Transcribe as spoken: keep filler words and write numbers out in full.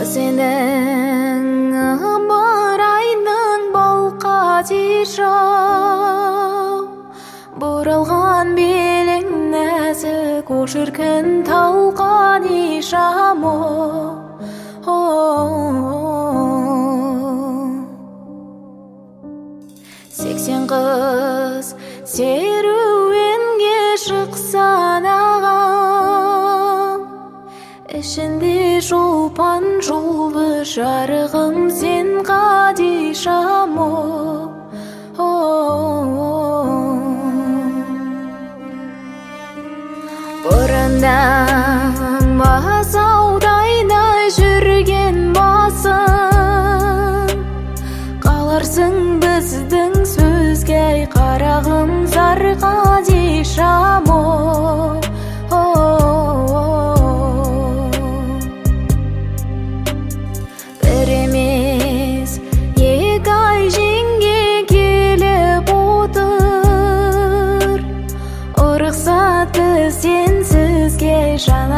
сенің ымырайның балқа дишау бұралған белің нәзік о шіркін талқан ишамы сексен қыз серуенге шықсан ағам ішінде шолпан жолы жарығым сен қадишамы бұрыннан масаудайнай жүрген басым қаларсың біздің сөзге қарағым зар қадишамы бір емес екі ай жеңге келіп отыр ұрықсаты сенсізге жана